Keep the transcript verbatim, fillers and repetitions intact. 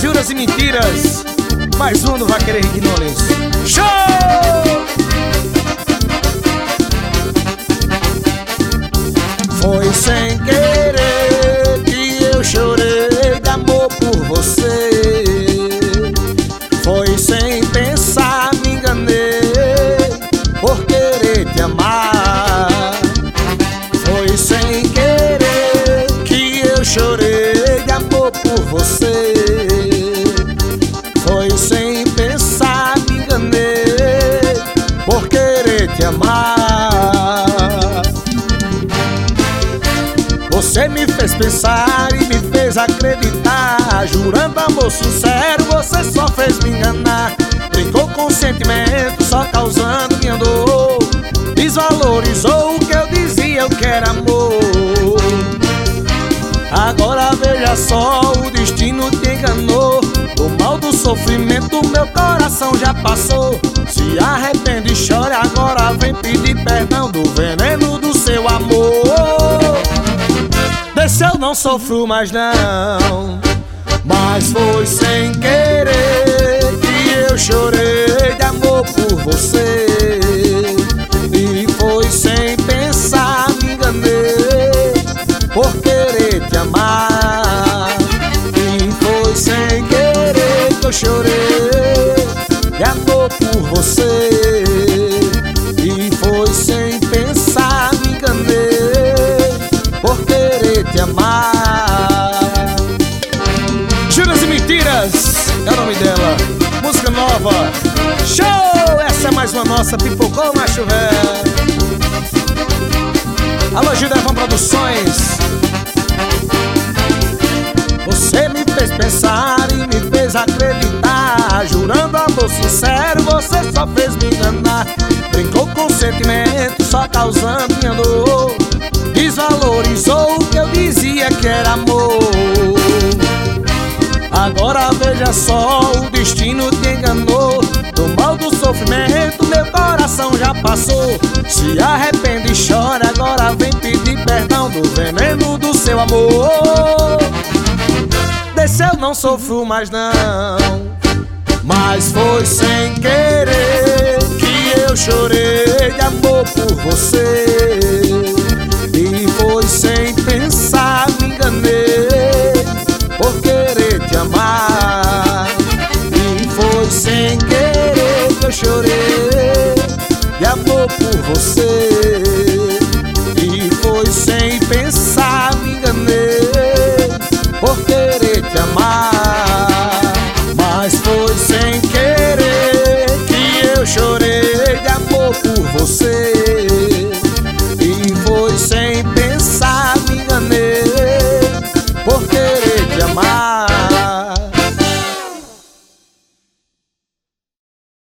Juras e mentiras, mais um do Vaqueiro Henrique Nunes. Show! Foi sem querer que eu chorei de amor por você. Foi sem pensar, me enganei por querer te amar. Foi sem querer que eu chorei de amor por você. Foi sem pensar, me enganei por querer te amar. Você me fez pensar e me fez acreditar, jurando amor sincero, você só fez me enganar. Brincou com o sentimento, só causando minha dor. Desvalorizou o que eu dizia, o que era amor. Agora veja só, o destino te enganou. Do mal do sofrimento meu coração já passou. Se arrepende e chora, agora vem pedir perdão do veneno do seu amor. Desse eu não sofro mais não, mas foi sem querer que eu chorei de amor por você. E foi sem pensar, me enganei por querer te amar. E foi sem querer que eu chorei de amor por você. E foi sem pensar, me enganei por querer te amar. Juras e mentiras é o nome dela, música nova. Show! Essa é mais uma nossa, pipocou na chuveira. Alô, Gildevan Produções. Você me fez pensar e me fez acreditar, jurando amor sincero, você só fez me enganar. Brincou com o sentimento, só causando minha dor. Desvalorizou o que eu dizia que era amor. Agora veja só, o destino te enganou. Do mal do sofrimento meu coração já passou. Se arrepende e chora, agora vem pedir perdão do veneno do seu amor. Desse eu não sofro mais não, mas foi sem querer que eu chorei de amor por você. E foi sem pensar, me enganei por querer te amar. E foi sem querer que eu chorei de amor por você. E foi sem pensar, me enganei por querer te amar. Mas foi sem querer que eu chorei de amor por você.